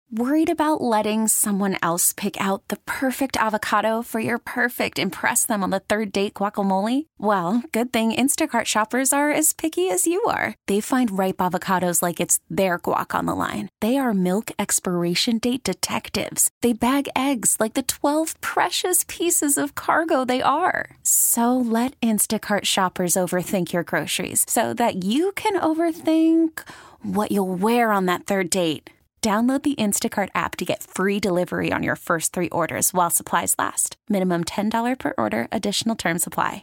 Worried about letting someone else pick out the perfect avocado for your perfect impress them on the third date guacamole? Well, good thing Instacart shoppers are as picky as you are. They find ripe avocados like it's their guac on the line. They are milk expiration date detectives. They bag eggs like the 12 precious pieces of cargo they are. So let Instacart shoppers overthink your groceries so that you can overthink what you'll wear on that third date. Download the Instacart app to get free delivery on your first 3 orders while supplies last. Minimum $10 per order. Additional terms apply.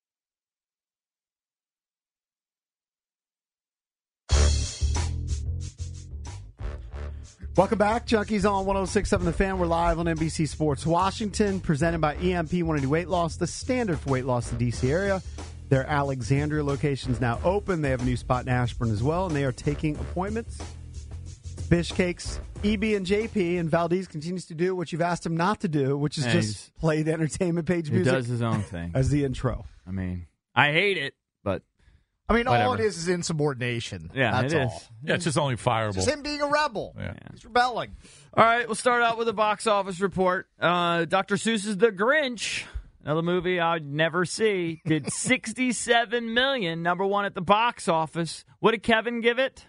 Welcome back. Junkies on 106.7 The Fan. We're live on NBC Sports Washington, presented by EMP 180 Weight Loss, the standard for weight loss in the D.C. area. Their Alexandria location is now open. They have a new spot in Ashburn as well, and they are taking appointments. Bish Cakes, EB and JP, and Valdez continues to do what you've asked him not to do, which is just play the entertainment page music. He does his own thing. As the intro. I mean, I hate it, but whatever. All it is insubordination. Yeah, that's it all. is. Yeah, it's just only fireable. It's just him being a rebel. Yeah. He's rebelling. All right, we'll start out with a box office report. Dr. Seuss's The Grinch, another movie I'd never see, did $67 million, number one at the box office. What did Kevin give it?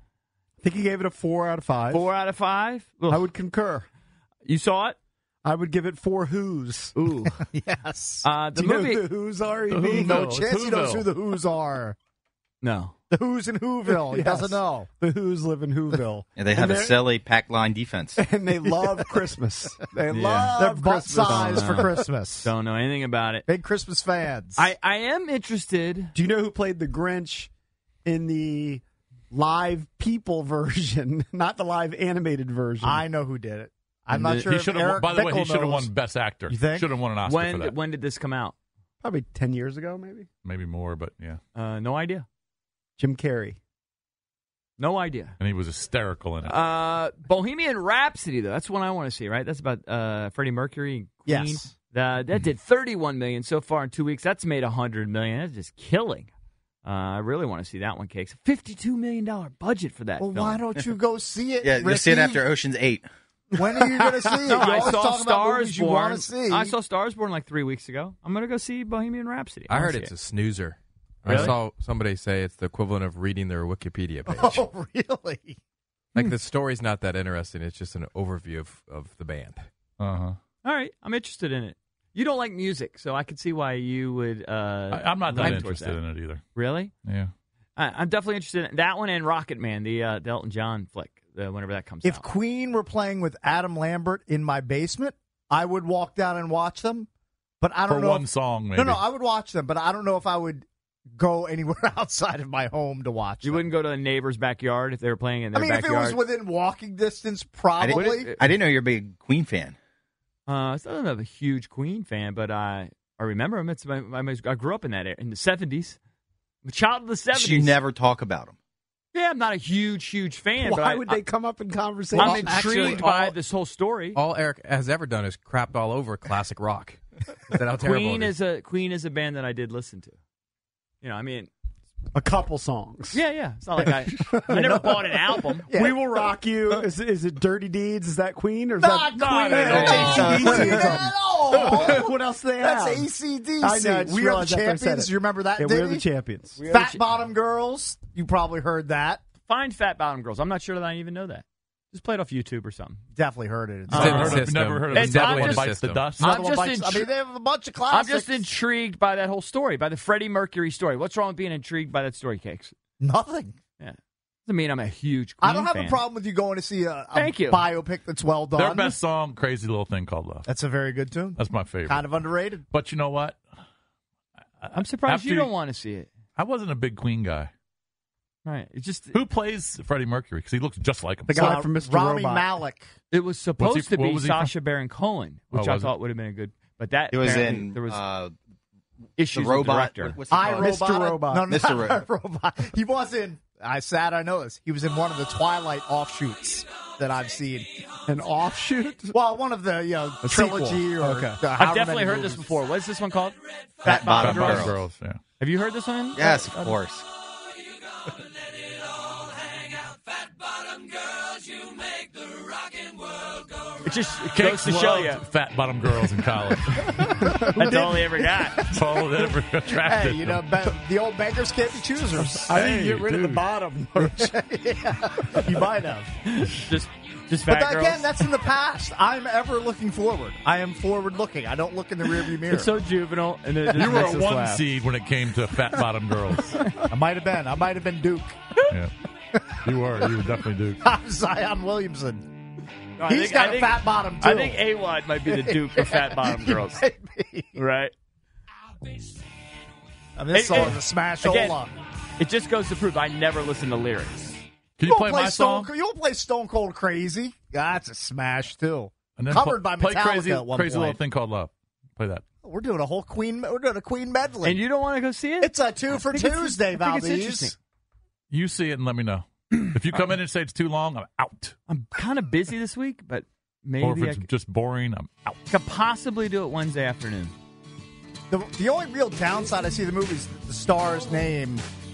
I think he gave it a 4 out of 5. 4 out of 5? Ugh. I would concur. You saw it? I would give it 4 Who's. Ooh. Yes. The Do you movie. know who the Who's are? The EB? No Whoville. chance he knows Whoville. who the Who's are. No. The Who's in Whoville. He Yes. doesn't know. The Who's live in Whoville. Yeah, they have And a silly pack line defense. And they love Christmas. They love They're butt Christmas. size for Don't know. Christmas. Don't know anything about it. Big Christmas fans. I am interested. Do you know who played the Grinch in the live people version, not the live animated version? I know who did it. I'm not sure He if should have. Eric By the way, he Bickle should have knows. won Best Actor. You think? Should have won an Oscar for that. When did this come out? Probably 10 years ago, maybe. Maybe more, but yeah. No idea. Jim Carrey. No idea. And he was hysterical in it. Bohemian Rhapsody, though. That's one I want to see, right? That's about Freddie Mercury and Queen. Yes. That did $31 million so far in 2 weeks. That's made $100 million. That's just killing. I really want to see that one, Cakes. $52 million budget for that Well, film. why don't you go see it? Yeah, you'll see it Ricky? after Ocean's 8. When are you going to see it? No, You I always saw talk about movies Stars you Born. want to see. I saw Stars Born like 3 weeks ago. I'm going to go see Bohemian Rhapsody. I wanna heard see it's it. a snoozer. Really? I saw somebody say it's the equivalent of reading their Wikipedia page. Oh, really? Like the story's not that interesting. It's just an overview of the band. Uh-huh. All right, I'm interested in it. You don't like music, so I could see why you would. I'm not that lean towards interested in it either. Really? Yeah. I'm definitely interested in that one and Rocket Man, the Elton John flick, whenever that comes If out. Queen were playing with Adam Lambert in my basement, I would walk down and watch them. But I don't For know. one song, maybe. No, I would watch them, but I don't know if I would go anywhere outside of my home to watch You them. wouldn't go to a neighbor's backyard if they were playing in their if it backyard. was within walking distance, probably. I didn't know you're a big Queen fan. I'm not a huge Queen fan, but I remember them. I grew up in that era, in the 70s. I'm a child of the 70s. You never talk about them. Yeah, I'm not a huge fan. Why but would they come up in conversation? I'm intrigued by this whole story. All Eric has ever done is crapped all over classic rock. Is that how terrible Queen it is? Queen is a band that I did listen to. I mean, A couple songs. yeah. It's not like I never bought an album. Yeah. We Will Rock You. Is it Dirty Deeds? Is that Queen? Or is that Not Queen. AC/DC? No. What else do they have? That's ACDC. I know, I just We Are the realized after I said Champions. it. You remember that, Yeah, ditty? we're the champions. Fat Bottom Girls. You probably heard that. Find Fat Bottom Girls. I'm not sure that I even know that. Just play it off YouTube or something. Definitely heard it. It's It's in the Never system. heard of It's it. Another I'm one just- bites the dust. I'm Another one just bites- intri- they have a bunch of I'm classics. just intrigued by that whole story, by the Freddie Mercury story. What's wrong with being intrigued by that story, Cakes? Nothing. Yeah. Doesn't mean I'm a huge Queen I don't have fan. a problem with you going to see a Thank you. biopic that's well done. Their best song, Crazy Little Thing Called Love. That's a very good tune. That's my favorite. Kind of underrated. But you know what? I'm surprised After you don't want to see it. I wasn't a big Queen guy. Right. It's just Who plays Freddie Mercury? Because he looks just like him. The guy from Mr. Rami Robot. Malek. it was supposed to what be was he from? Sacha Baron Cohen, which Oh, I was thought it? would have been a good. But that It was apparently in there was the issues robot. with the director. What's it called? Mr. Robot. No, Mr. Robot. He was in. I know this. He was in one of the Twilight offshoots that I've seen. An offshoot? Well, one of the trilogy sequel. or Okay. I've definitely heard this before. What is this one called? Fat Bottom Fat Bottom Girls. Girls. Yeah. Have you heard this one? Yes, of course. It just Cakes goes to show loved you fat bottom girls in college. that's all he ever got. That's all that ever attracted Hey, you them. know, the old beggars can't be choosers. I think Hey, you get rid of the dude. bottom. You might have. Just But fat girls. again, that's in the past. I'm ever looking forward. I am forward looking. I don't look in the rearview mirror. It's so juvenile, and it just You were makes a us one laugh. seed when it came to fat bottom girls. I might have been. I might have been Duke. Yeah. You were definitely Duke. I'm Zion Williamson. I He's think- got I a think- fat bottom, too. I think A-Wad might be the Duke of fat bottom girls, Maybe. right? I mean, this Hey, song hey, is a smash. again, Ola. It just goes to prove I never listen to lyrics. Can you don't play my Stone, song? You don't play Stone Cold Crazy. That's a smash, too. And then Covered by play Metallica crazy, at one crazy little point. thing called Love. Play that. We're doing a whole Queen. We're doing a Queen medley. And you don't want to go see it? It's a 2 for I think it's- Tuesday, I think it's Valdez. interesting. You see it and let me know. If you come in and say it's too long, I'm out. I'm kind of busy this week, but maybe Or if I it's just boring, I'm out. could possibly do it Wednesday afternoon. The only real downside I see of the movie is the star's name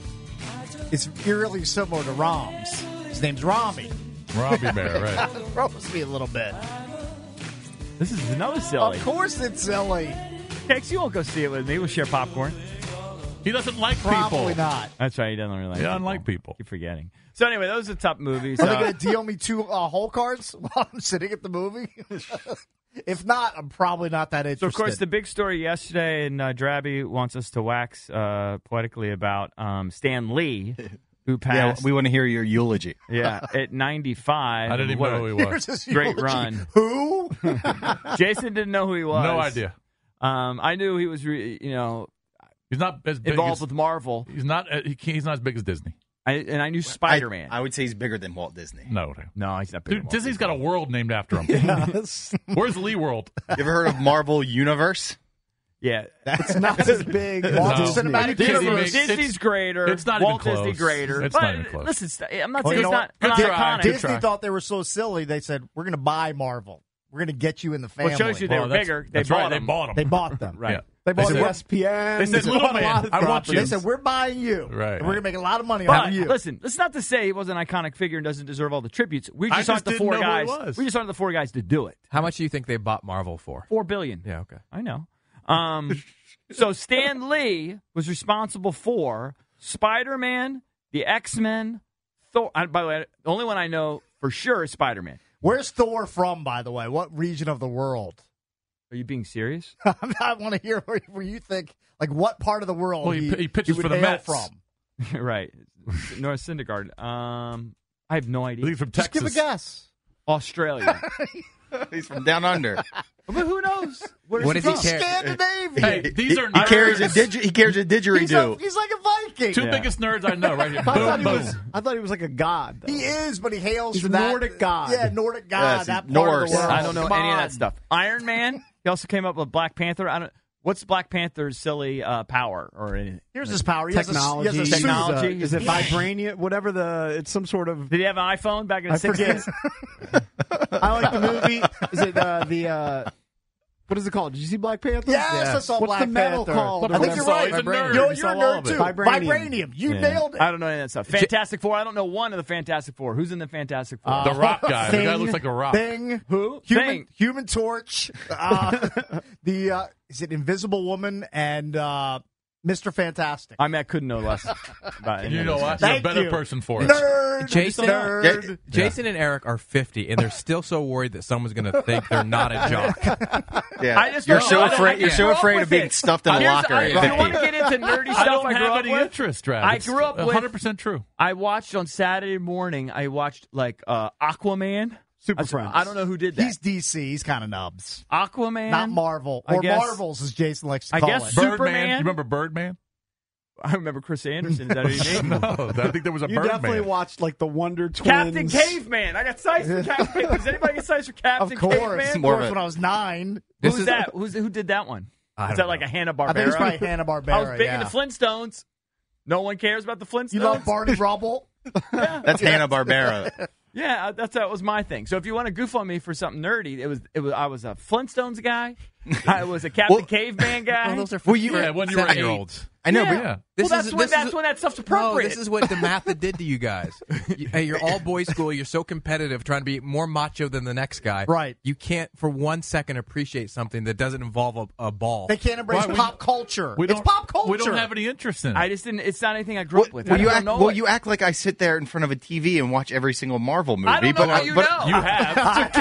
is eerily similar to Rom's. His name's Rami. Robbie Bear, right? It throws me a little bit. This is another silly. Of course it's silly. Kex, you won't go see it with me. We'll share popcorn. He doesn't like Probably people. not. That's right. He doesn't really like He doesn't people. like people. Keep forgetting. So anyway, those are top movies. Are they going to deal me 2 whole cards while I'm sitting at the movie? If not, I'm probably not that interested. So, of course, the big story yesterday, and Drabby wants us to wax poetically about Stan Lee, who Yeah, passed we want to hear your eulogy. at 95. I didn't even What know a who he Here's was. his great eulogy. run. Who? Jason didn't know who he was. No idea. I knew he was, He's not as big involved as, with Marvel. He's not. He's not as big as Disney. And I knew Spider-Man. I would say he's bigger than Walt Disney. No, no, he's not big. dude, Disney's got a world named after him. Yes. Where's Lee World? You ever heard of Marvel Universe? Yeah. It's not as big as Marvel Disney. Cinematic Disney Universe. makes- Disney's greater. it's not Walt even close. Disney greater. It's But not even close. Listen, I'm not Well, saying you it's know not, what? not Good try. iconic. Good Disney try. thought they were so silly, they said, we're going to buy Marvel. We're going to get you in the Well, family. it shows you they were that's- bigger. They that's bought right. them. They bought him. They bought them. Right. Yeah. They bought said, ESPN. they said, They "Little bought a man, lot of I want properties. you." They said, we're buying you. Right. And we're going to make a lot of money off But of you. listen, that's not to say he was an iconic figure and doesn't deserve all the tributes. We I just just aren't the didn't four know who he guys. was. We just aren't the 4 guys to do it. How much do you think they bought Marvel for? $4 billion. Yeah, okay. I know. So Stan Lee was responsible for Spider-Man, the X-Men, Thor. By the way, the only one I know for sure is Spider-Man. Where's Thor from, by the way? What region of the world? Are you being serious? I want to hear where you think, like, what part of the world Well, he pitches would for the hail Mets. from. Right. North Syndergaard. I have no idea. He's from Just Texas. give a guess. Australia. He's from down under. But who knows? What does he He's care? Scandinavian. Hey, these are He carries a nerds. he carries a didgeridoo. He's like a Viking. Two Yeah. biggest nerds I know right here. I thought he was like a god. Though. He is, but he hails He's from a that Nordic god. Yeah, Nordic god. Yes, that he's part Norse. of the world. I don't know Come any of on. that stuff. Iron Man. He also came up with Black Panther. What's Black Panther's silly power or anything? Here's his power. He Technology. Has a suit. Technology. Is it vibranium? Whatever It's some sort of. Did he have an iPhone back in the I forget. 60s? I like the movie. Is it the? What is it called? Did you see Black Panther? Yes, I saw What's Black the metal Panther. called? I think you're right. He's a nerd. You're He a saw all nerd of it. too. Vibranium. You Yeah. nailed it. I don't know any of that stuff. Fantastic Four. I don't know one of the Fantastic Four. Who's in the Fantastic Four? The rock guy. The guy Thing. looks like a rock. Thing. Who? Human, Thing. Human Torch. Is it Invisible Woman and Mr. Fantastic? I couldn't know less about any You of know this. what? You're a Thank better you. person for it. Nerd. Jason, Nerd. Jason and Eric are 50, and they're still so worried that someone's going to think they're not a jock. Yeah. I just You're don't so know. I afraid. You're grew so up afraid with of being it. stuffed in a Here's- locker at if you want 50. to get into nerdy I stuff, don't I grew have up any with. interest, Trav. I It's grew up with- 100% true. I watched on Saturday morning. I watched like Aquaman. Super I Friends. don't know who did that. He's DC. He's kind of nubs. Aquaman. Not Marvel. I Or guess- Marvels, as Jason likes to I call guess it. Superman. Birdman. You remember Birdman? I remember Chris Anderson. Is that who you mean? No, I think there was a You definitely Birdman. watched like the Wonder Twins. Captain Caveman. I got sized for Captain Caveman. Does anybody get sized for Captain Of course. Caveman? Of More of course, it. when I was 9. Who's that? Who did that one? I Is don't that like know. a Hanna-Barbera? I think it's probably Hanna-Barbera. I was big yeah. into Flintstones. No one cares about the Flintstones. You love Barney Rubble? That's Hanna-Barbera. Yeah, that was my thing. So if you want to goof on me for something nerdy, it was I was a Flintstones guy. I was a Captain Caveman guy. Well, those are Well, you- for yeah, when you were 7-year-olds. I know, Yeah. but Well, that's when that stuff's appropriate. No, this is what the math did to you guys. Hey, you're all boys school. You're so competitive, trying to be more macho than the next guy. Right. You can't for 1 second appreciate something that doesn't involve a ball. They can't embrace pop culture. It's pop culture. We don't have any interest in it. I just didn't. It's not anything I grew up with. Well, I don't know it. you act like I sit there in front of a TV and watch every single Marvel movie. I don't know what you know. You have.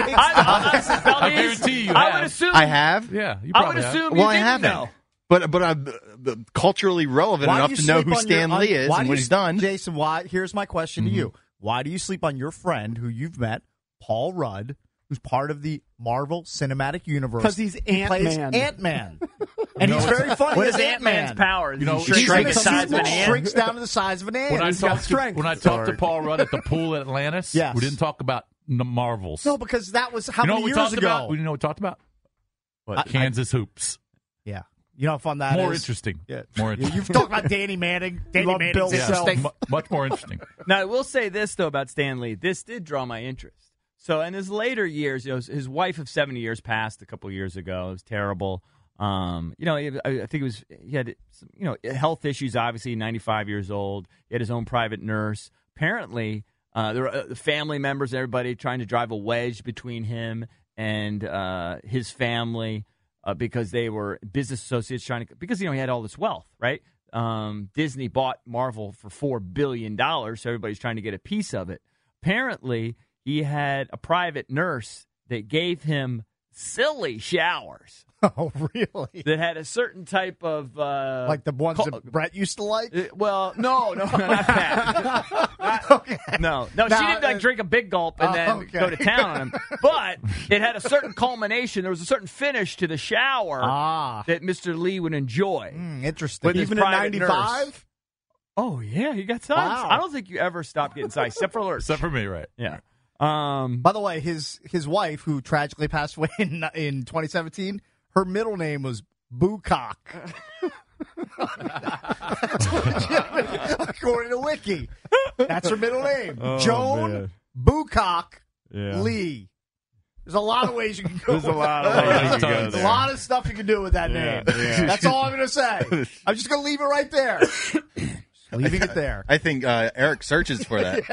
I guarantee you I have. would assume. I have. Yeah, you I probably would have. assume. Well, you I didn't haven't. know. But I'm culturally relevant Why do enough you to know sleep who on Stan your- Lee is why and do what you- he's done. Jason, here's my question to you. Why do you sleep on your friend who you've met, Paul Rudd, who's part of the Marvel Cinematic Universe? Because he's plays Ant-Man. Ant-Man. And he's very funny What as is Ant-Man's Ant-Man. power? You know, He shrinks he's like in the a size of an ant. Shrinks down to the size of an ant. When I He's got talked strength. to Paul Rudd at the pool at Atlantis, Yes. we didn't talk about the Marvels. No, because that was how you know many what we years talked ago? about? You know what we talked about? What? Kansas hoops. Yeah. You know how fun that is? More interesting. Yeah. More interesting. You've talked about Danny Manning. Danny love Manning's Bill interesting. Much more interesting. Now, I will say this, though, about Stan Lee. This did draw my interest. So in his later years, his wife of 70 years passed a couple years ago. It was terrible. I think he had some, health issues, obviously, 95 years old. He had his own private nurse. Apparently, there were family members and everybody trying to drive a wedge between him and his family because they were business associates because he had all this wealth, right? Disney bought Marvel for $4 billion, so everybody's trying to get a piece of it. Apparently, he had a private nurse that gave him silly showers Oh, really? that had a certain type of Like the ones that Brett used to like? well, no, not that. Okay. No, she Now, didn't drink a big gulp and then okay. go to town on him. But it had a certain culmination. There was a certain finish to the shower that Mr. Lee would enjoy. Interesting. With his Even at private nurse. 95? Oh yeah, he got size. Wow. I don't think you ever stopped getting size, except for Lurch. Except for me, right? Yeah. By the way, his wife, who tragically passed away in 2017, her middle name was Boocock. According to Wiki. That's her middle name. Joan Boocock Lee. There's a lot of ways you can go. There's a lot of ways you can go There's a there. lot of stuff you can do with that name. That's all I'm going to say. I'm just going to leave it right there. Leaving it there. I think Eric searches for that.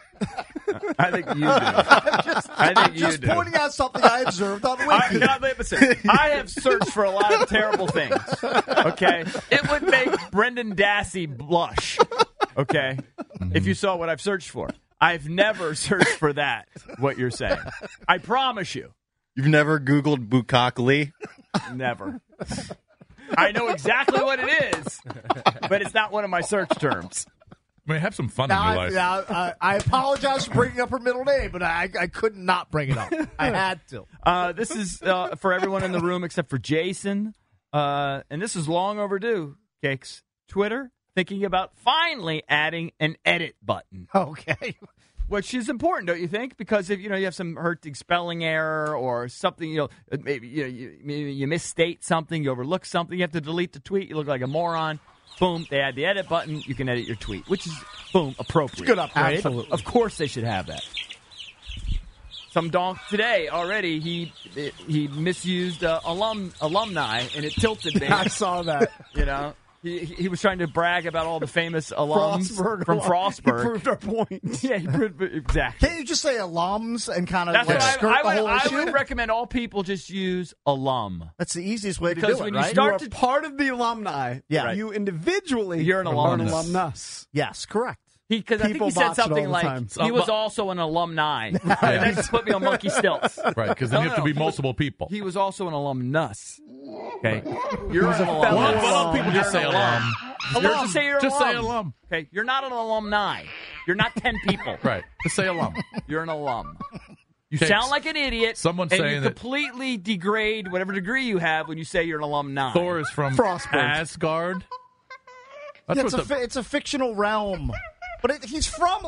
I think you do. I think you Just do. pointing out something I observed on Wiki. Listen, I have searched for a lot of terrible things. Okay, it would make Brendan Dassey blush. Okay, if you saw what I've searched for, I've never searched for that. What you're saying, I promise you, You've never Googled Bukak Lee? never. I know exactly what it is, but it's not one of my search terms. I mean, have some fun in your life. I apologize for bringing up her middle name, but I could not bring it up. I had to. This is for everyone in the room except for Jason, and this is long overdue. Cakes, Twitter thinking about finally adding an edit button. Okay. Which is important, don't you think? Because if you have some hurting spelling error or something, maybe you misstate something, you overlook something, you have to delete the tweet, you look like a moron. Boom, they add the edit button, you can edit your tweet, which is boom, appropriate. Good upgrade. Absolutely. Of course they should have that. Some donk today already he misused alumni and it tilted me. I saw that. He was trying to brag about all the famous alums Frostburg. from Frostburg. He proved our point. Yeah, he proved exactly. Can't you just say alums and kind of That's like what skirt the whole I issue? would recommend all people just use alum. That's the easiest way to Because do when it, you right? start You are part of the alumni. Yeah. Right. You individually You're an are an alumnus. alumnus. Yes, correct. Because I think People he said botch it something all the like time. he was also an alumni. And that just put me on monkey stilts. Right, because then you have to be he was- multiple people. He was also an alumnus. Okay, you're an fellow alum. Why don't people just say You're an alum? Just say you're Just alum. say alum. Okay, you're not an alumni. You're not 10 people. Right, just say alum. You're an alum. You Cakes. sound like an idiot. Someone's and saying you that- completely degrade whatever degree you have when you say you're an alumni. Thor is from Frostburg. Asgard. That's Yeah, what it's a fictional realm. But he's from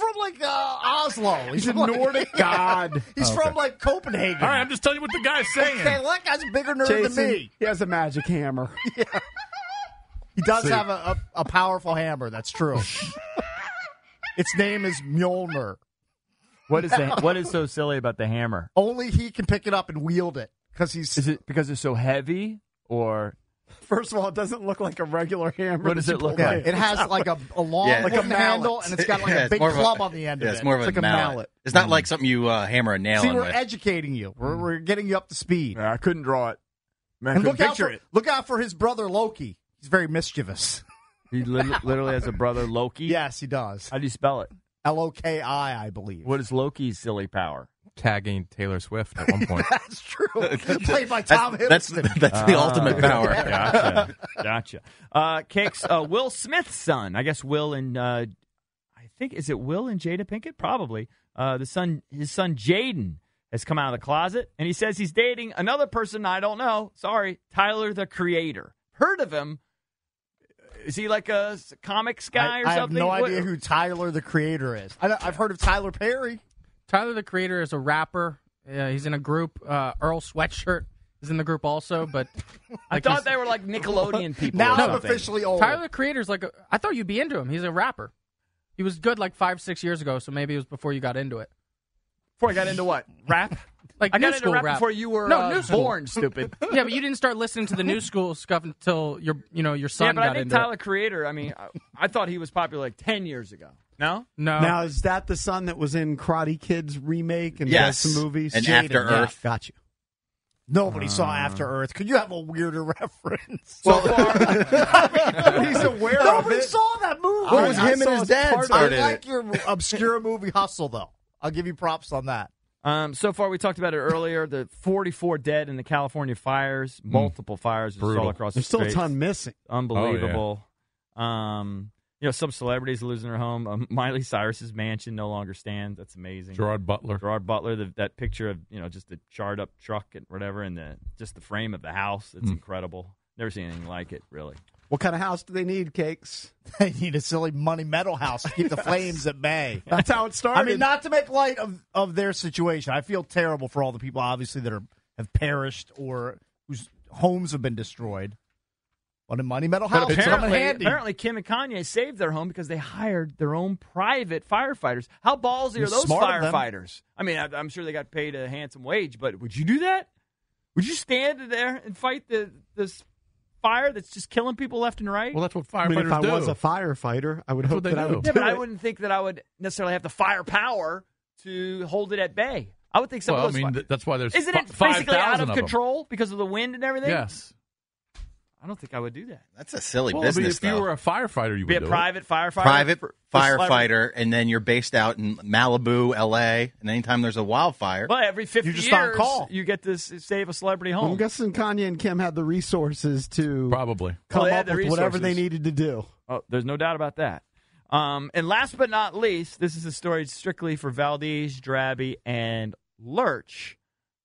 Oslo. He's a Nordic god. He's from like Copenhagen. All right, I'm just telling you what the guy's saying. Okay, well, that guy's a bigger nerd Jason, than me. he has a magic hammer. He does have a powerful hammer. That's true. Its name is Mjolnir. What is so silly about the hammer? Only he can pick it up and wield it because he's. Is it because it's so heavy or First of all, it doesn't look like a regular hammer. What does it look Yeah, like? it has like a long Yeah. wooden handle, and it's got like a it's big more of club on the end of it. Yeah, it's more of It's a like a mallet. mallet. It's not like something you hammer a nail See, on we're with. educating you. We're getting you up to speed. I couldn't draw it. Man, I And couldn't look out for his brother Loki. He's very mischievous. He literally has a brother, Loki. Yes, he does. How do you spell it? Loki, I believe. What is Loki's silly power? Tagging Taylor Swift at one point. That's true. Played by Tom That's Hiddleston. the ultimate power. Gotcha. Cakes, Will Smith's son. I guess Will and I think, is it Will and Jada Pinkett? Probably. His son Jaden has come out of the closet, and he says he's dating another person I don't know. Sorry, Tyler, the Creator. Heard of him? Is he like a comics guy or I have something? no What- idea who Tyler the Creator is. I've heard of Tyler Perry. Tyler, the Creator, is a rapper. He's in a group. Earl Sweatshirt is in the group also, but I thought they were like Nickelodeon people. Now or I'm something. officially old. Tyler, the Creator's like I thought you'd be into him. He's a rapper. He was good like 5-6 years ago, so maybe it was before you got into it. Before I got into what? Rap? Like I new got into school rap rap before you were new school. born, stupid. Yeah, but you didn't start listening to the new school stuff until your son Yeah, but got I think into Tyler it. Creator, I mean, I thought he was popular like 10 years ago. No? No, Now, is that the son that was in Karate Kid's remake and Yes. does some movies? And Jaden, After yeah. Earth. Got you. Nobody saw After Earth. Could you have a weirder reference? So far, He's aware of Nobody it. saw that movie. What was I him saw and his as dad part of I started like it? your obscure movie Hustle, though. I'll give you props on that. so far, we talked about it earlier. The 44 dead in the California fires, multiple fires just Brutal. all across the There's still a states. ton missing. Unbelievable. Some celebrities are losing their home. Miley Cyrus's mansion no longer stands. That's amazing. Gerard Butler. Gerard Butler, that picture of just the charred up truck and whatever, and just the frame of the house. It's incredible. Never seen anything like it, really. What kind of house do they need, Cakes? They need a silly money metal house to keep the flames at bay. That's how it started. I mean, not to make light of their situation. I feel terrible for all the people, obviously, that have perished or whose homes have been destroyed. But a money metal house, it's coming handy. Apparently, Kim and Kanye saved their home because they hired their own private firefighters. How ballsy are those Smart of them. firefighters? I mean, I'm sure they got paid a handsome wage, but would you do that? Would you stand there and fight this fire that's just killing people left and right? Well, that's what I firefighters mean, if I do. was a firefighter, I would That's hope what they that I do. would yeah, do but I it. wouldn't think that I would necessarily have the firepower to hold it at bay. I would think some Well, of I those mean, that's why there's Isn't it basically out 5,000 of them. control because of the wind and everything? Yes. I don't think I would do that. That's a silly Well, I mean, business, if you though. were a firefighter, you Be would a do private firefighter? Private for celebrity- firefighter, and then you're based out in Malibu, L.A., and anytime there's a wildfire, Well, every 50 You're just years, on call. you get to save a celebrity I'm home. guessing Kanye and Kim had the resources to it. Probably. come Well, they up had with the whatever they resources. needed to do. Oh, there's no doubt about that. And last but not least, this is a story strictly for Valdez, Drabby, and Lurch.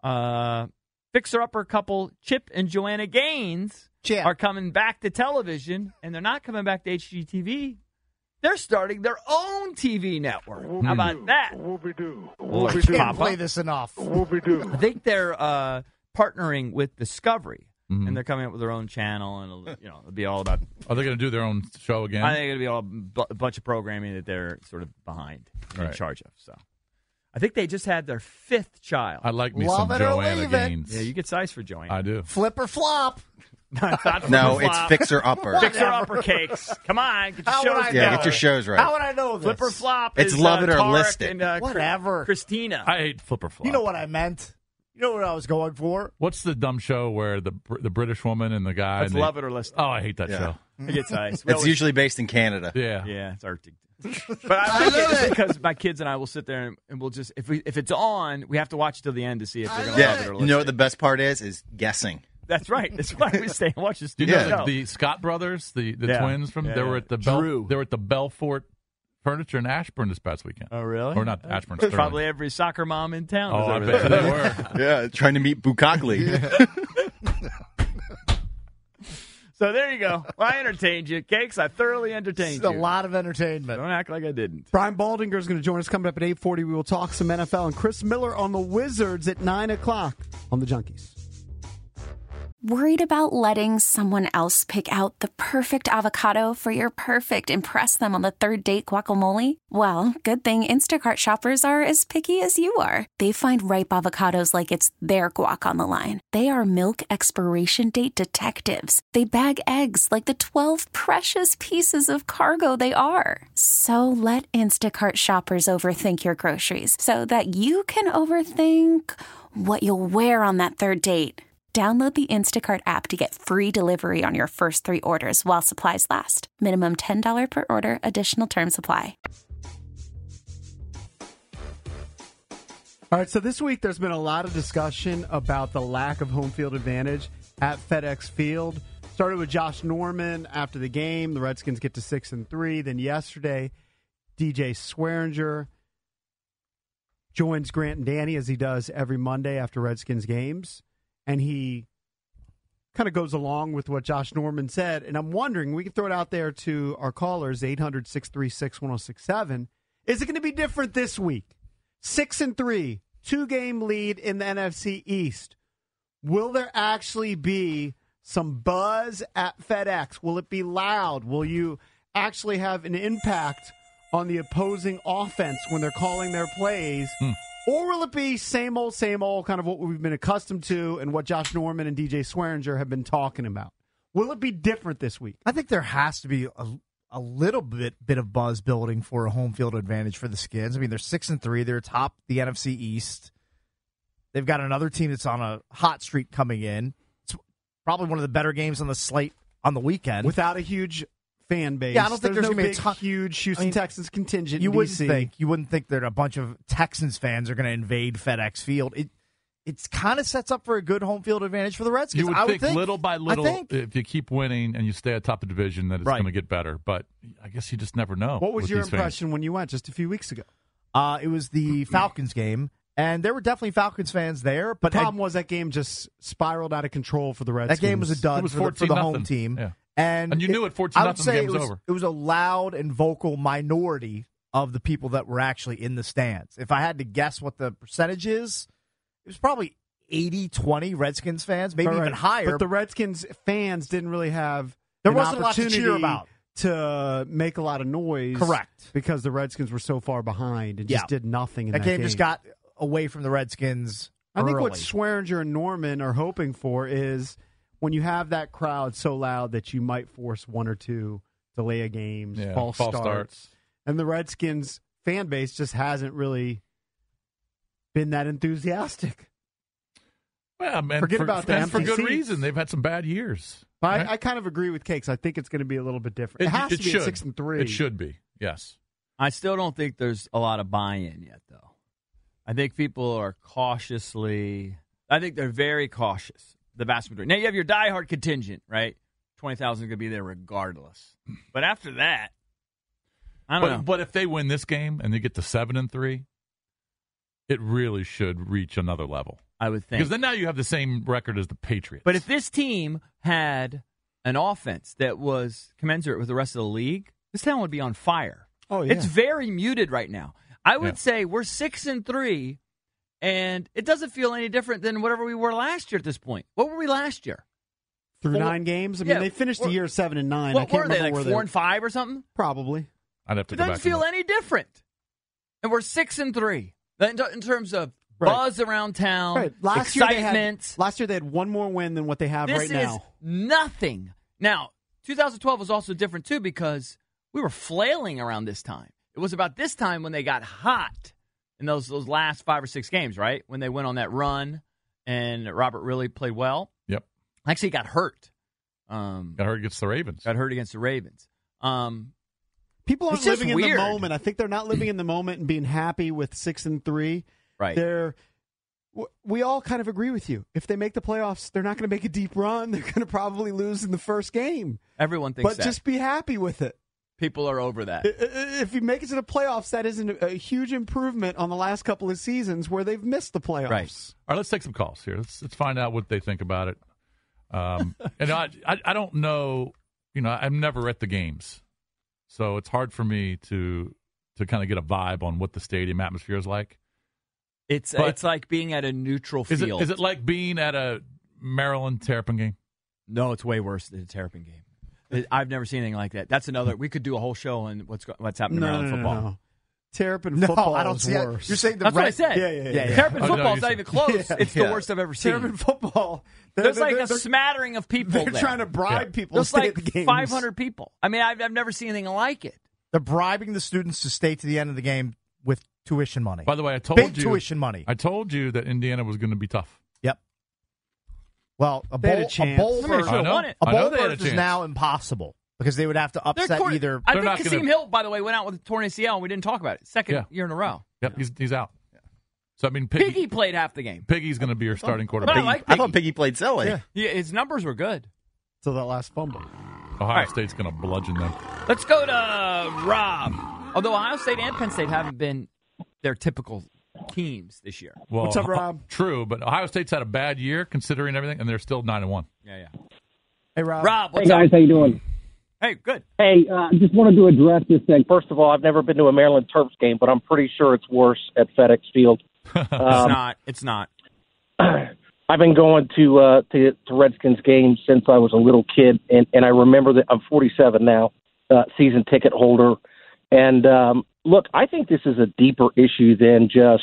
Fixer-upper couple Chip and Joanna Gaines Chip. are coming back to television, and they're not coming back to HGTV. They're starting their own TV network. How about that? I can't play this enough. I think they're partnering with Discovery, and they're coming up with their own channel, and it'll be all about. Are they going to do their own show again? I think it'll be all a bunch of programming that they're sort of behind, and in Right. charge of. So, I think they just had their 5th child. I like me Love some it or Joanna leave it. Gaines. Yeah, you get size for Joanna. I do. Flip or flop. no, it's fixer upper. Fixer upper cakes. Come on, get your How would shows I Yeah, down. get your shows right. How would I know this? Flip or flop. It's is, love it or Tarek list it. and, Whatever. Christina. I hate Flipper Flop. You know what I meant. You know what I was going for. What's the dumb show where the British woman and the guy? Let's and they- love it or list it. Oh, I hate that Yeah. show. I get size. We It's always- usually based in Canada. Yeah. Yeah, it's Arctic. But I like it just because my kids and I will sit there and we'll just if it's on, we have to watch till the end to see if they're going to love it Yeah, or you list know it. what the best part is guessing. That's right. That's why we stay and watch this Do you stupid know show. the Scott brothers, the Yeah. twins from? Yeah, They were yeah. at the Drew. They were at the Belfort Furniture in Ashburn this past weekend. Oh, really? Or not Ashburn. Sterling. Probably every soccer mom in town. Oh, was I over bet there. they were. Yeah, trying to meet Bukakli. So there you go. Well, I entertained you, Cakes. I thoroughly entertained It's a you. lot of entertainment. Don't act like I didn't. Brian Baldinger is going to join us coming up at 8:40. We will talk some NFL and Chris Miller on the Wizards at 9 o'clock on the Junkies. Worried about letting someone else pick out the perfect avocado for your perfect impress them on the third date guacamole? Well, good thing Instacart shoppers are as picky as you are. They find ripe avocados like it's their guac on the line. They are milk expiration date detectives. They bag eggs like the 12 precious pieces of cargo they are. So let Instacart shoppers overthink your groceries so that you can overthink what you'll wear on that third date. Download the Instacart app to get free delivery on your first 3 orders while supplies last. Minimum $10 per order. Additional terms apply. All right, so this week there's been a lot of discussion about the lack of home field advantage at FedEx Field. Started with Josh Norman after the game. The Redskins get to 6-3. Then yesterday, DJ Swearinger joins Grant and Danny as he does every Monday after Redskins games. And he kind of goes along with what Josh Norman said. And I'm wondering, we can throw it out there to our callers, 800-636-1067. Is it going to be different this week? 6-3, 2-game lead in the NFC East. Will there actually be some buzz at FedEx? Will it be loud? Will you actually have an impact on the opposing offense when they're calling their plays? Or will it be same old, kind of what we've been accustomed to and what Josh Norman and DJ Swearinger have been talking about? Will it be different this week? I think there has to be a little bit of buzz building for a home field advantage for the Skins. I mean, they're 6-3. They're atop the NFC East. They've got another team that's on a hot streak coming in. It's probably one of the better games on the slate on the weekend. Without a huge fan base. Yeah, I don't think there's no going to be big, a ton, huge Houston Texans contingent. You in wouldn't DC. You wouldn't think that a bunch of Texans fans are going to invade FedEx Field. It kind of sets up for a good home field advantage for the Redskins. You would think little by little, if you keep winning and you stay atop the division, that it's going to get better. But I guess you just never know. What was your impression when you went just a few weeks ago? It was the Falcons game, and there were definitely Falcons fans there. But the problem was that game just spiraled out of control for the Redskins. That game was a dud for the home team. Yeah. And you knew at 14-0 the game was over. It was a loud and vocal minority of the people that were actually in the stands. If I had to guess what the percentage is, it was probably 80-20 Redskins fans, maybe even higher. But the Redskins fans didn't really have there wasn't a lot to cheer about. To make a lot of noise. Correct. Because the Redskins were so far behind and just did nothing in that game. That game just got away from the Redskins I think early. what Swearinger and Norman are hoping for is when you have that crowd so loud that you might force one or two delay of games, false starts. And the Redskins fan base just hasn't really been that enthusiastic. Well, man, Forget about that. And for good reason. They've had some bad years. Right? I kind of agree with Cakes. I think it's going to be a little bit different. It has to be 6-3. It should be, yes. I still don't think there's a lot of buy-in yet, though. I think people are I think they're very cautious, the vast majority. Now, you have your diehard contingent, right? 20,000 is going to be there regardless. But after that, I don't know. But if they win this game and they get to 7-3, it really should reach another level. I would think. Because then now you have the same record as the Patriots. But if this team had an offense that was commensurate with the rest of the league, this town would be on fire. Oh, yeah. It's very muted right now. I would say we're 6-3, and it doesn't feel any different than whatever we were last year at this point. What were we last year? Through 9 games? I mean, they finished the year 7-9. What were they, like 4-5 or something? Probably. I'd have to go back. It doesn't feel any different. And we're 6-3 in terms of buzz around town, excitement. Last year they had one more win than what they have right now. This is nothing. Now, 2012 was also different, too, because we were flailing around this time. It was about this time when they got hot in those last 5 or 6 games, right? When they went on that run and Robert really played well. Yep. Actually, he got hurt. Got hurt against the Ravens. People aren't living in the moment. I think they're not living in the moment and being happy with 6-3. Right. We all kind of agree with you. If they make the playoffs, they're not going to make a deep run. They're going to probably lose in the first game. Everyone thinks that. But just be happy with it. People are over that. If you make it to the playoffs, that isn't a huge improvement on the last couple of seasons where they've missed the playoffs. Right. All right, let's take some calls here. Let's find out what they think about it. And I don't know. I'm never at the games, so it's hard for me to kind of get a vibe on what the stadium atmosphere is like. It's like being at a neutral field. Is it like being at a Maryland Terrapin game? No, it's way worse than the Terrapin game. I've never seen anything like that. That's another. We could do a whole show on what's happening in Maryland football. No. Terrapin football I don't is see it. worse. You're saying the That's what I red, said. Yeah. Terrapin Oh, no, football is you not said- even close. It's the worst I've ever seen. Terrapin football. There's like a smattering of people They're there. trying to bribe people to There's stay like at the games. 500 people. I mean, I've never seen anything like it. they're bribing the students to stay to the end of the game with tuition money. By the way, I told Big you tuition money. I told you that Indiana was going to be tough. Yep. Well, a They had bowl, a chance. bowl I mean, they berth, should have I know. won it. a I know bowl they had a berth is chance. now impossible because they would have to Their upset quarter- either. I They're think not Kasim gonna- Hill, by the way, went out with a torn ACL, and we didn't talk about it. Second year in a row. Yep, he's out. So I mean, Piggy played half the game. Piggy's going to be your starting But quarterback. I like I thought Piggy. Piggy played silly. Yeah. His numbers were good. So that last fumble. Ohio State's going to bludgeon them. Let's go to Rob. Although Ohio State and Penn State haven't been their typical teams this year. Well, What's up, Rob? True, but Ohio State's had a bad year considering everything, and they're still 9-1. Yeah. Hey, Rob. Rob, Hey what's guys, up? how you doing? Hey, good. Hey, just wanted to address this thing. First of all, I've never been to a Maryland Terps game, but I'm pretty sure it's worse at FedEx Field. It's not. I've been going to Redskins games since I was a little kid, and I remember that I'm 47 now, season ticket holder. And look, I think this is a deeper issue than just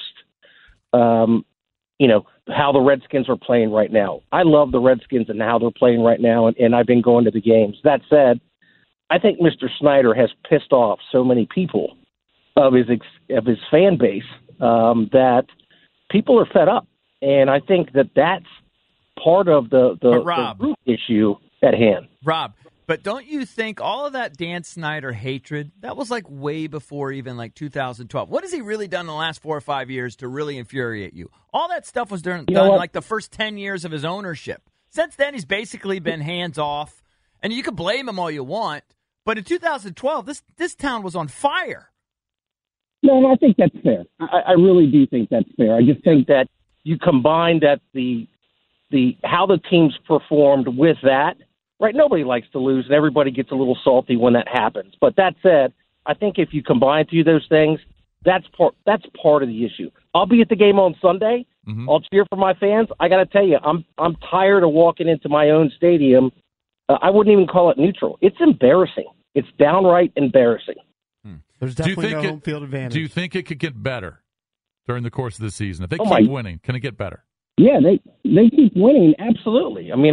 how the Redskins are playing right now. I love the Redskins and how they're playing right now, and I've been going to the games. That said, I think Mr. Snyder has pissed off so many people of his fan base that people are fed up, and I think that's part of the root issue at hand. Rob, but don't you think all of that Dan Snyder hatred, that was like way before even like 2012. What has he really done in the last 4 or 5 years to really infuriate you? All that stuff was done like the first 10 years of his ownership. Since then, he's basically been hands off, and you can blame him all you want. But in 2012, this town was on fire. No, I think that's fair. I really do think that's fair. I just think that you combine that the how the teams performed with that. Right, nobody likes to lose, and everybody gets a little salty when that happens. But that said, I think if you combine those things, that's part of the issue. I'll be at the game on Sunday. Mm-hmm. I'll cheer for my fans. I got to tell you, I'm tired of walking into my own stadium. I wouldn't even call it neutral. It's embarrassing. It's downright embarrassing. There's definitely no home field advantage. Do you think it could get better during the course of the season? If they keep winning, can it get better? Yeah, they keep winning. Absolutely. I mean,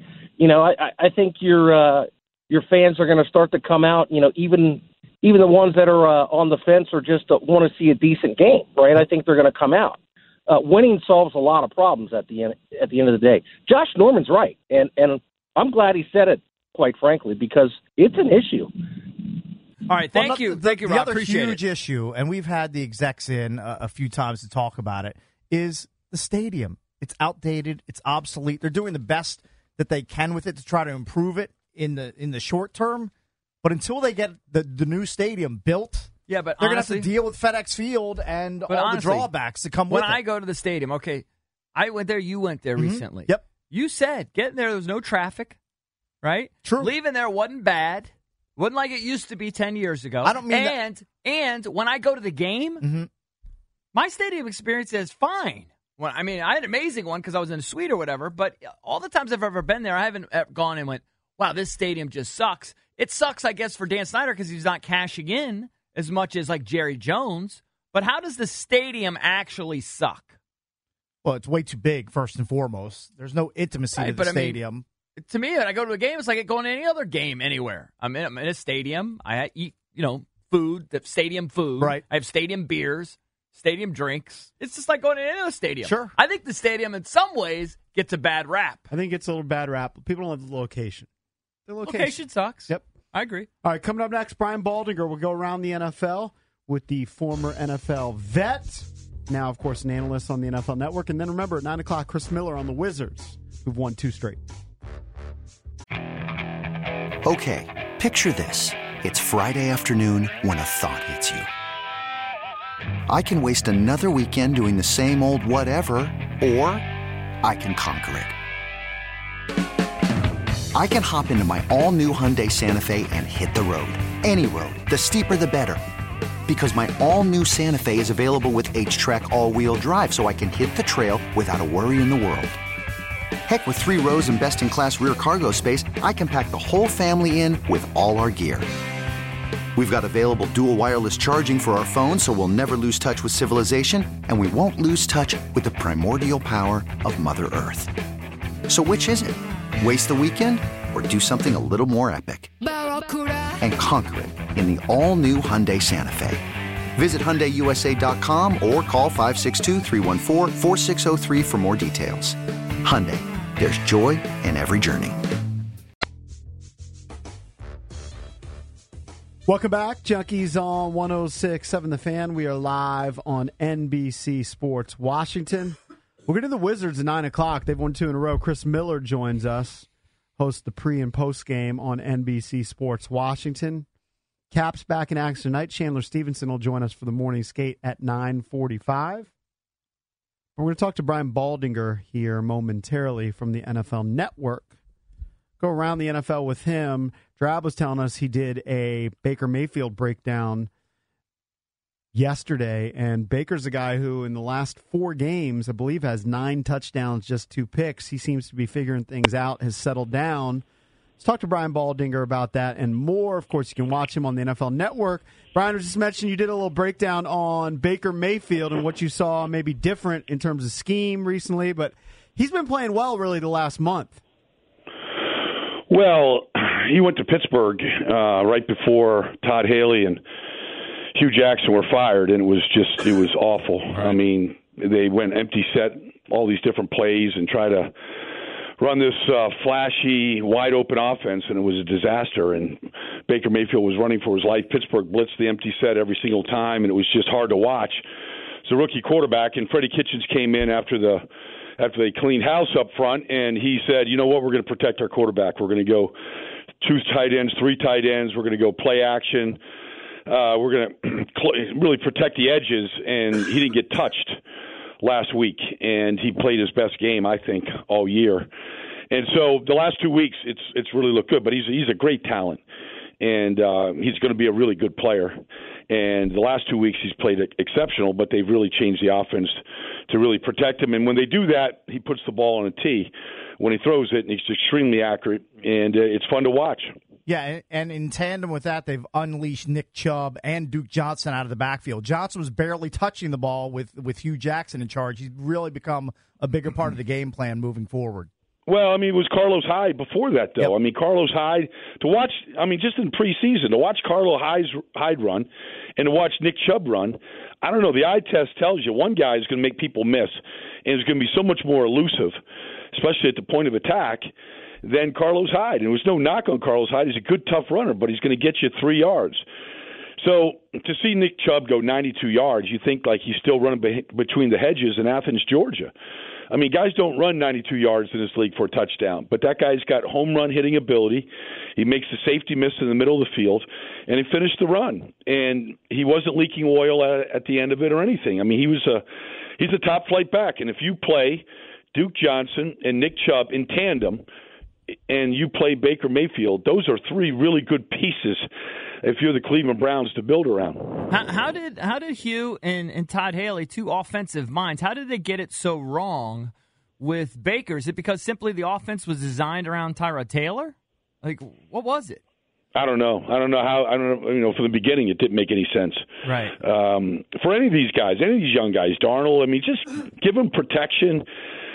I think your fans are going to start to come out. Even the ones that are on the fence or just want to see a decent game, right? I think they're going to come out. Winning solves a lot of problems at the end of the day. Josh Norman's right, and I'm glad he said it. Quite frankly, because it's an issue. All right, thank you, The Rob. other Appreciate huge issue, and we've had the execs in a few times to talk about it, is the stadium. It's outdated. It's obsolete. They're doing the best that they can with it to try to improve it in the short term. But until they get the new stadium built, yeah, but they're honestly, going to have to deal with FedEx Field and all honestly, the drawbacks that come with it. When I go to the stadium, okay, I went there. You went there recently. Yep. You said getting there was no traffic, right? True. Leaving there wasn't bad. Wasn't like it used to be 10 years ago. I don't mean that. And when I go to the game, my stadium experience is fine. Well, I mean, I had an amazing one because I was in a suite or whatever, but all the times I've ever been there, I haven't gone and went, wow, this stadium just sucks. It sucks, I guess, for Dan Snyder because he's not cashing in as much as like Jerry Jones. But how does the stadium actually suck? Well, it's way too big, first and foremost. There's no intimacy to the stadium. To me, when I go to a game, it's like going to any other game anywhere. I'm in a stadium. I eat, food, the stadium food. Right. I have stadium beers, stadium drinks. It's just like going to any other stadium. Sure. I think the stadium, in some ways, gets a bad rap. I think it's a little bad rap. People don't like the location. The Location sucks. Yep. I agree. All right, coming up next, Brian Baldinger will go around the NFL with the former NFL vet, now, of course, an analyst on the NFL Network. And then remember, at 9 o'clock, Chris Miller on the Wizards, who've won 2 straight. Okay, picture this. It's Friday afternoon when a thought hits you. I can waste another weekend doing the same old whatever, or I can conquer it. I can hop into my all-new Hyundai Santa Fe and hit the road. Any road. The steeper, the better. Because my all-new Santa Fe is available with H-Track all-wheel drive, so I can hit the trail without a worry in the world. Heck, with 3 rows and best-in-class rear cargo space, I can pack the whole family in with all our gear. We've got available dual wireless charging for our phones, so we'll never lose touch with civilization, and we won't lose touch with the primordial power of Mother Earth. So which is it? Waste the weekend or do something a little more epic? And conquer it in the all-new Hyundai Santa Fe. Visit HyundaiUSA.com or call 562-314-4603 for more details. Hyundai, there's joy in every journey. Welcome back, Junkies on 106.7 The Fan. We are live on NBC Sports Washington. We're going to the Wizards at 9 o'clock. They've won 2 in a row. Chris Miller joins us, hosts the pre- and post-game on NBC Sports Washington. Caps back in action tonight. Chandler Stevenson will join us for the morning skate at 9:45. We're going to talk to Brian Baldinger here momentarily from the NFL Network. Go around the NFL with him. Drab was telling us he did a Baker Mayfield breakdown yesterday, and Baker's a guy who in the last 4 games, I believe, has 9 touchdowns, just 2 picks. He seems to be figuring things out, has settled down. Let's talk to Brian Baldinger about that and more. Of course, you can watch him on the NFL Network. Brian, I just mentioned you did a little breakdown on Baker Mayfield and what you saw maybe different in terms of scheme recently, but he's been playing well really the last month. Well, he went to Pittsburgh right before Todd Haley and Hugh Jackson were fired, and it was awful. Right. I mean, they went empty set, all these different plays, and try to run this flashy, wide-open offense, and it was a disaster. And Baker Mayfield was running for his life. Pittsburgh blitzed the empty set every single time, and it was just hard to watch. It's a rookie quarterback, and Freddie Kitchens came in after they cleaned house up front, and he said, you know what, we're going to protect our quarterback. We're going to go 2 tight ends, 3 tight ends. We're going to go play action. We're going to really protect the edges, and he didn't get touched last week, and he played his best game, I think, all year. And so the last 2 weeks, it's really looked good, but he's a great talent, and he's going to be a really good player. And the last 2 weeks he's played exceptional, but they've really changed the offense to really protect him. And when they do that, he puts the ball on a tee when he throws it, and he's extremely accurate, and it's fun to watch. Yeah, and in tandem with that, they've unleashed Nick Chubb and Duke Johnson out of the backfield. Johnson was barely touching the ball with Hugh Jackson in charge. He's really become a bigger part of the game plan moving forward. Well, I mean, it was Carlos Hyde before that, though. Yep. I mean, Carlos Hyde, to watch, I mean, just in preseason, to watch Carlos Hyde run and to watch Nick Chubb run, I don't know, the eye test tells you one guy is going to make people miss and is going to be so much more elusive, especially at the point of attack, than Carlos Hyde. And there was no knock on Carlos Hyde. He's a good, tough runner, but he's going to get you 3 yards. So to see Nick Chubb go 92 yards, you think like he's still running between the hedges in Athens, Georgia. I mean, guys don't run 92 yards in this league for a touchdown, but that guy's got home run hitting ability. He makes the safety miss in the middle of the field, and he finished the run. And he wasn't leaking oil at the end of it or anything. I mean, he's a top flight back. And if you play Duke Johnson and Nick Chubb in tandem, and you play Baker Mayfield, those are 3 really good pieces if you're the Cleveland Browns to build around. How did Hugh and Todd Haley, 2 offensive minds, how did they get it so wrong with Baker? Is it because simply the offense was designed around Tyrod Taylor? Like, what was it? I don't know. You know, from the beginning, it didn't make any sense. Right. For any of these guys, any of these young guys, Darnold, I mean, just give them protection.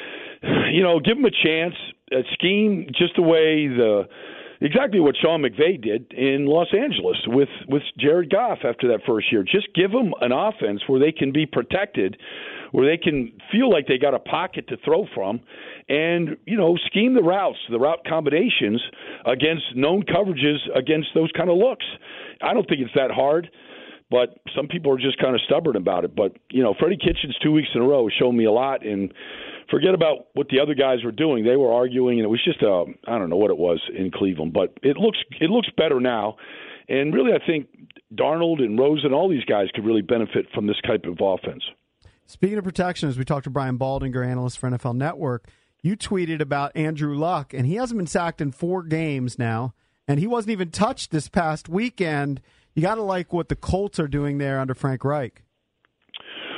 You know, give them a chance. Scheme just the way exactly what Sean McVay did in Los Angeles with Jared Goff after that first year. Just give them an offense where they can be protected, where they can feel like they got a pocket to throw from, and, you know, scheme the routes, the route combinations against known coverages against those kind of looks. I don't think it's that hard, but some people are just kind of stubborn about it. But, you know, Freddie Kitchens 2 weeks in a row has shown me a lot, and forget about what the other guys were doing. They were arguing, and it was just I don't know what it was in Cleveland, but it looks better now. And really, I think Darnold and Rosen, all these guys could really benefit from this type of offense. Speaking of protection, as we talked to Brian Baldinger, analyst for NFL Network, you tweeted about Andrew Luck, and he hasn't been sacked in 4 games now, and he wasn't even touched this past weekend. You got to like what the Colts are doing there under Frank Reich.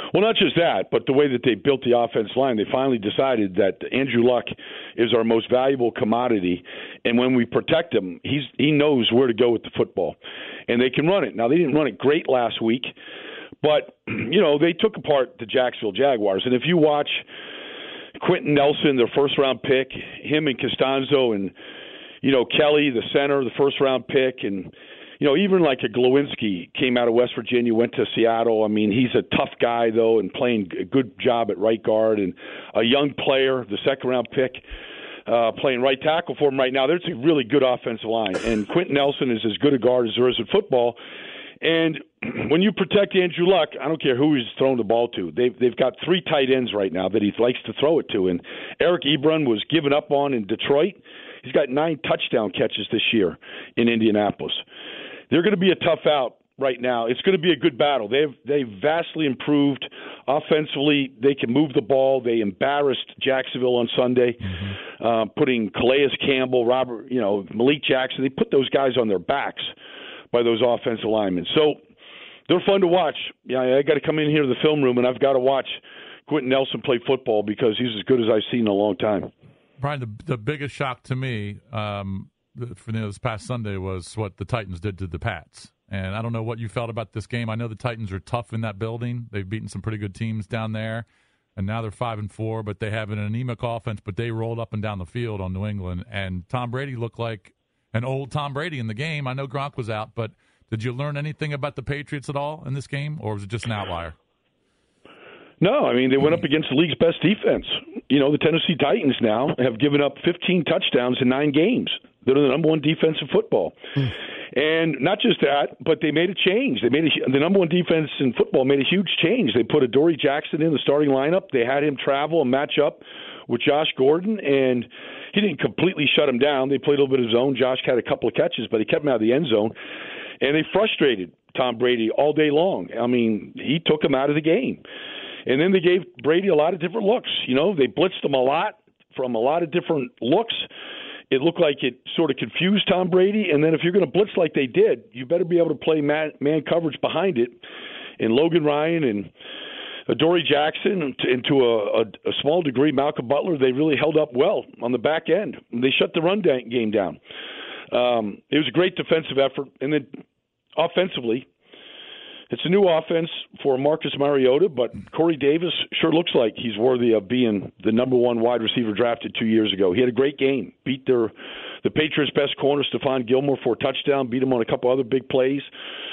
Well, not just that, but the way that they built the offense line, they finally decided that Andrew Luck is our most valuable commodity, and when we protect him, he knows where to go with the football, and they can run it. Now, they didn't run it great last week, but, they took apart the Jacksonville Jaguars, and if you watch Quentin Nelson, their first-round pick, him and Costanzo and, Kelly, the center, the first-round pick, and even like a Glowinski came out of West Virginia, went to Seattle. I mean, he's a tough guy, though, and playing a good job at right guard. And a young player, the second-round pick, playing right tackle for him right now. There's a really good offensive line. And Quentin Nelson is as good a guard as there is in football. And when you protect Andrew Luck, I don't care who he's throwing the ball to. They've got 3 tight ends right now that he likes to throw it to. And Eric Ebron was given up on in Detroit. He's got 9 touchdown catches this year in Indianapolis. They're going to be a tough out right now. It's going to be a good battle. They've vastly improved offensively. They can move the ball. They embarrassed Jacksonville on Sunday, putting Calais Campbell, Malik Jackson. They put those guys on their backs by those offensive linemen. So they're fun to watch. I got to come in here to the film room, and I've got to watch Quentin Nelson play football because he's as good as I've seen in a long time. Brian, the biggest shock to me for this past Sunday was what the Titans did to the Pats. And I don't know what you felt about this game. I know the Titans are tough in that building. They've beaten some pretty good teams down there, and now they're 5-4, but they have an anemic offense, but they rolled up and down the field on New England. And Tom Brady looked like an old Tom Brady in the game. I know Gronk was out, but did you learn anything about the Patriots at all in this game, or was it just an outlier? No, I mean, they went up against the league's best defense. The Tennessee Titans now have given up 15 touchdowns in 9 games. They're the number 1 defense in football. And not just that, but they made a change. The number 1 defense in football made a huge change. They put Adoree Jackson in the starting lineup. They had him travel and match up with Josh Gordon, and he didn't completely shut him down. They played a little bit of zone. Josh had a couple of catches, but he kept him out of the end zone. And they frustrated Tom Brady all day long. I mean, he took him out of the game. And then they gave Brady a lot of different looks. They blitzed him a lot from a lot of different looks. It looked like it sort of confused Tom Brady. And then if you're going to blitz like they did, you better be able to play man coverage behind it. And Logan Ryan and Adoree Jackson, and to a small degree Malcolm Butler, they really held up well on the back end. They shut the run game down. It was a great defensive effort. And then offensively, it's a new offense for Marcus Mariota, but Corey Davis sure looks like he's worthy of being the number 1 wide receiver drafted 2 years ago. He had a great game. Beat the Patriots' best corner, Stephon Gilmore, for a touchdown. Beat him on a couple other big plays.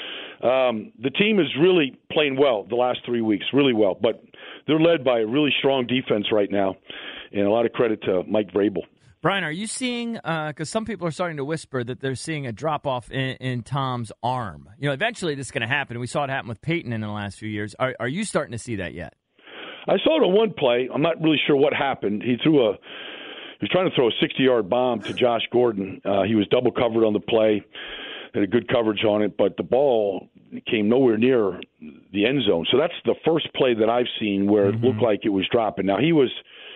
The team is really playing well the last 3 weeks, really well. But they're led by a really strong defense right now, and a lot of credit to Mike Vrabel. Brian, are you seeing, because some people are starting to whisper that they're seeing a drop-off in Tom's arm. Eventually this is going to happen. We saw it happen with Peyton in the last few years. Are you starting to see that yet? I saw it on one play. I'm not really sure what happened. He was trying to throw a 60-yard bomb to Josh Gordon. He was double covered on the play, had a good coverage on it, but the ball came nowhere near the end zone. So that's the first play that I've seen where it looked like it was dropping. Now, he was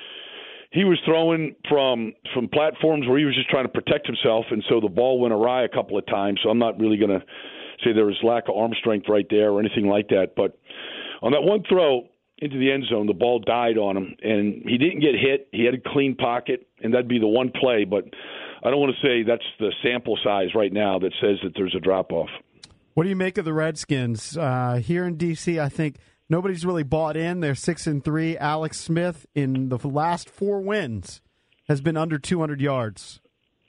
throwing from platforms where he was just trying to protect himself, and so the ball went awry a couple of times. So I'm not really going to say there was lack of arm strength right there or anything like that. But on that one throw into the end zone, the ball died on him, and he didn't get hit. He had a clean pocket, and that'd be the one play. But I don't want to say that's the sample size right now that says that there's a drop-off. What do you make of the Redskins? Here in D.C., I think nobody's really bought in. They're 6-3. Alex Smith, in the last 4 wins, has been under 200 yards.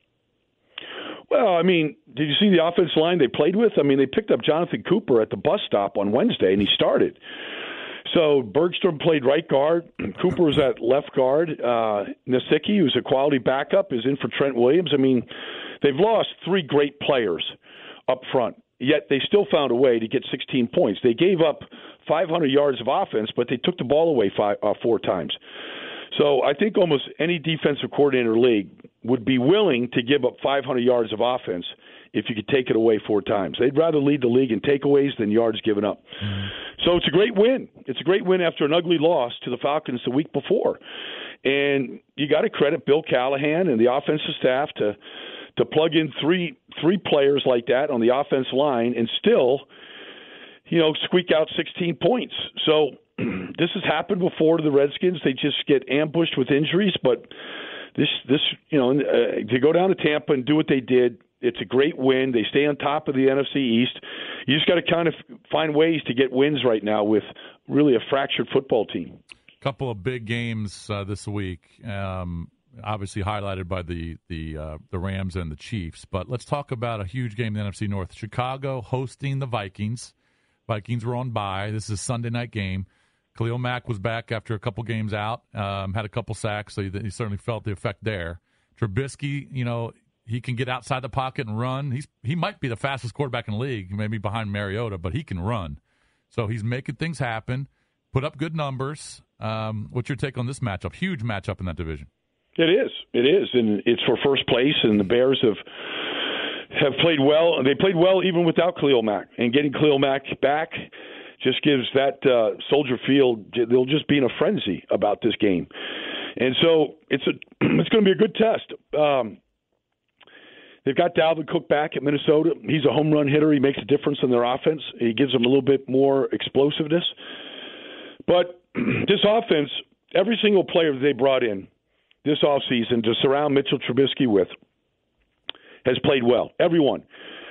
Well, I mean, did you see the offensive line they played with? I mean, they picked up Jonathan Cooper at the bus stop on Wednesday, and he started. So Bergstrom played right guard. Cooper was at left guard. Nasicki, who's a quality backup, is in for Trent Williams. I mean, they've lost 3 great players up front, yet they still found a way to get 16 points. They gave up 500 yards of offense, but they took the ball away 4 times. So I think almost any defensive coordinator in the league would be willing to give up 500 yards of offense if you could take it away 4 times. They'd rather lead the league in takeaways than yards given up. So it's a great win. It's a great win after an ugly loss to the Falcons the week before. And you got to credit Bill Callahan and the offensive staff to plug in three players like that on the offensive line and still, squeak out 16 points. So this has happened before to the Redskins. They just get ambushed with injuries, but this to go down to Tampa and do what they did, it's a great win. They stay on top of the NFC East. You just got to kind of find ways to get wins right now with really a fractured football team. Couple of big games this week, obviously highlighted by the Rams and the Chiefs. But let's talk about a huge game in the NFC North. Chicago hosting the Vikings. Vikings were on bye. This is a Sunday night game. Khalil Mack was back after a couple games out, had a couple sacks, so he certainly felt the effect there. Trubisky, he can get outside the pocket and run. He might be the fastest quarterback in the league, maybe behind Mariota, but he can run. So he's making things happen, put up good numbers. What's your take on this matchup? Huge matchup in that division. It is, and it's for first place, and the Bears have played well, and they played well even without Khalil Mack. And getting Khalil Mack back just gives that Soldier Field, they'll just be in a frenzy about this game. And so it's going to be a good test. They've got Dalvin Cook back at Minnesota. He's a home run hitter. He makes a difference in their offense. He gives them a little bit more explosiveness. But this offense, every single player that they brought in this offseason to surround Mitchell Trubisky with has played well. Everyone.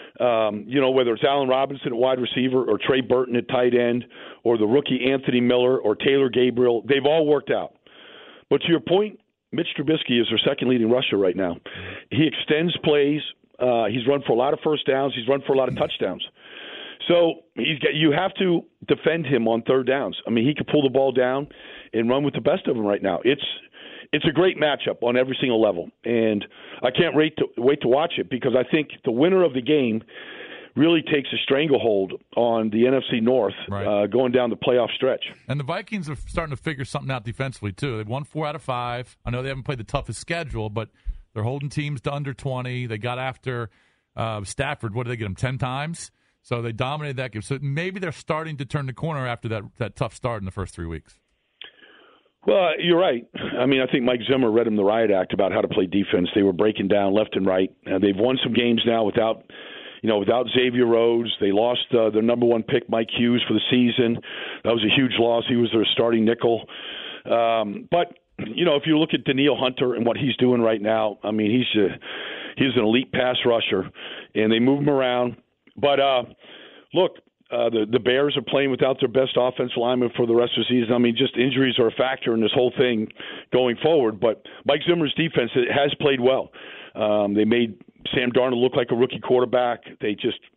Whether it's Allen Robinson at wide receiver or Trey Burton at tight end or the rookie Anthony Miller or Taylor Gabriel, they've all worked out. But to your point, Mitch Trubisky is their second leading rusher right now. He extends plays. He's run for a lot of first downs. He's run for a lot of touchdowns. So you have to defend him on third downs. I mean, he could pull the ball down and run with the best of them right now. It's a great matchup on every single level, and I can't wait to watch it because I think the winner of the game really takes a stranglehold on the NFC North going down the playoff stretch. And the Vikings are starting to figure something out defensively, too. They've won 4 out of 5. I know they haven't played the toughest schedule, but they're holding teams to under 20. They got after Stafford. What did they get him, 10 times? So they dominated that game. So maybe they're starting to turn the corner after that tough start in the first 3 weeks. Well, you're right. I mean, I think Mike Zimmer read him the riot act about how to play defense. They were breaking down left and right. They've won some games now without Xavier Rhodes. They lost their number one pick, Mike Hughes, for the season. That was a huge loss. He was their starting nickel. But if you look at Danielle Hunter and what he's doing right now, I mean, he's an elite pass rusher, and they move him around. But look. The Bears are playing without their best offensive lineman for the rest of the season. I mean, just injuries are a factor in this whole thing going forward. But Mike Zimmer's defense has played well. They made Sam Darnold look like a rookie quarterback. They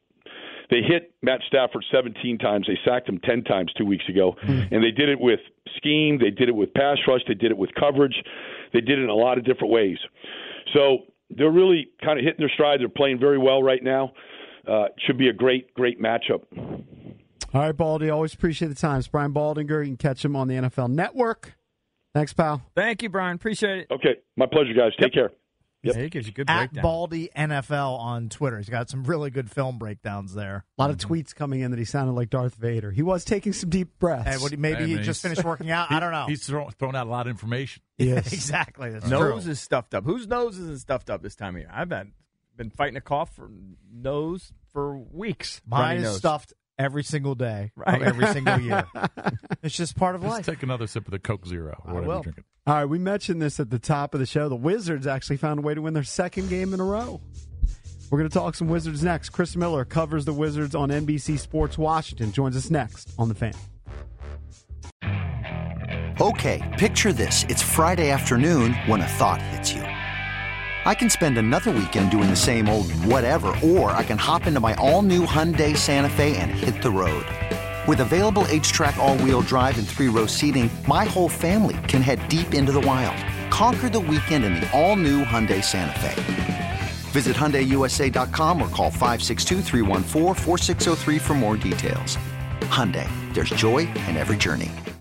hit Matt Stafford 17 times. They sacked him 10 times 2 weeks ago. And they did it with scheme. They did it with pass rush. They did it with coverage. They did it in a lot of different ways. So they're really kind of hitting their stride. They're playing very well right now. Should be a great matchup. All right, Baldy, always appreciate the time. It's Brian Baldinger. You can catch him on the NFL Network. Thanks, pal. Thank you, Brian. Appreciate it. Okay, my pleasure, guys. Take care. Yep. Yeah, he gives you good breakdown. At Baldy NFL on Twitter. He's got some really good film breakdowns there. A lot of tweets coming in that he sounded like Darth Vader. He was taking some deep breaths. Hey, maybe he just finished working out. I don't know. He's thrown out a lot of information. Yes. Exactly. That's nose true. is stuffed up. Whose nose isn't stuffed up this time of year? I've been fighting a cough for nose for weeks. Mine is stuffed every single day of every single year. It's just part of life. Just take another sip of the Coke Zero or whatever you're drinking. All right, we mentioned this at the top of the show. The Wizards actually found a way to win their second game in a row. We're going to talk some Wizards next. Chris Miller covers the Wizards on NBC Sports Washington. Joins us next on The Fan. Okay, picture this. It's Friday afternoon when a thought hits you. I can spend another weekend doing the same old whatever, or I can hop into my all-new Hyundai Santa Fe and hit the road. With available H-Track all-wheel drive and 3-row seating, my whole family can head deep into the wild. Conquer the weekend in the all-new Hyundai Santa Fe. Visit HyundaiUSA.com or call 562-314-4603 for more details. Hyundai, there's joy in every journey.